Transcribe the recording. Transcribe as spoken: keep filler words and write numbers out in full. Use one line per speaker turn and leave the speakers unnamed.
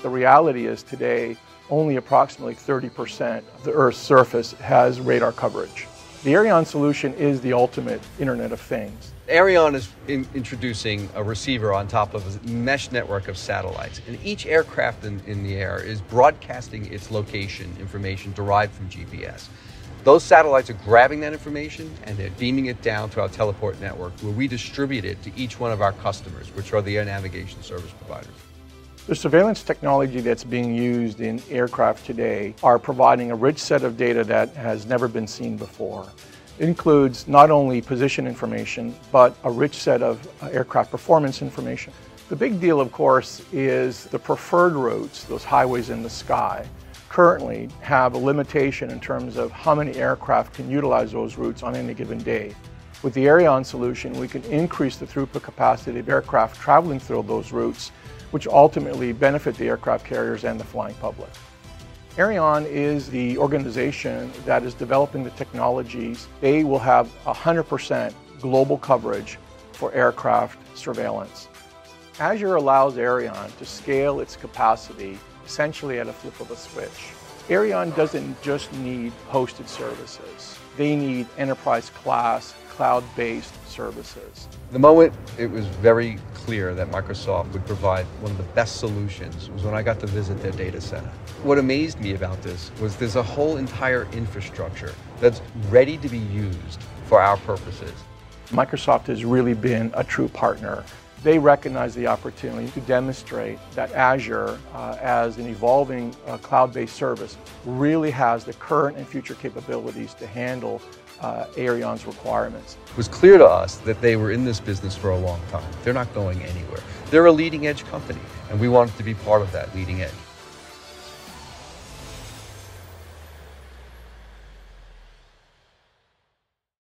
the reality is today, only approximately thirty percent of the Earth's surface has radar coverage. The Aireon solution is the ultimate Internet of Things.
Aireon is in introducing a receiver on top of a mesh network of satellites, and each aircraft in, in the air is broadcasting its location information derived from G P S. Those satellites are grabbing that information and they're beaming it down to our teleport network, where we distribute it to each one of our customers, which are the air navigation service providers.
The surveillance technology that's being used in aircraft today are providing a rich set of data that has never been seen before. It includes not only position information, but a rich set of uh, aircraft performance information. The big deal, of course, is the preferred routes, those highways in the sky, currently have a limitation in terms of how many aircraft can utilize those routes on any given day. With the Aireon solution, we can increase the throughput capacity of aircraft traveling through those routes, which ultimately benefit the aircraft carriers and the flying public. Aireon is the organization that is developing the technologies. They will have one hundred percent global coverage for aircraft surveillance. Azure allows Aireon to scale its capacity essentially at a flip of a switch. Aireon doesn't just need hosted services. They need enterprise-class, cloud-based services.
The moment it was very clear that Microsoft would provide one of the best solutions was when I got to visit their data center. What amazed me about this was there's a whole entire infrastructure that's ready to be used for our purposes.
Microsoft has really been a true partner. They recognize the opportunity to demonstrate that Azure, uh, as an evolving uh, cloud-based service, really has the current and future capabilities to handle uh, Aireon's requirements.
It was clear to us that they were in this business for a long time. They're not going anywhere. They're a leading edge company, and we wanted to be part of that leading edge.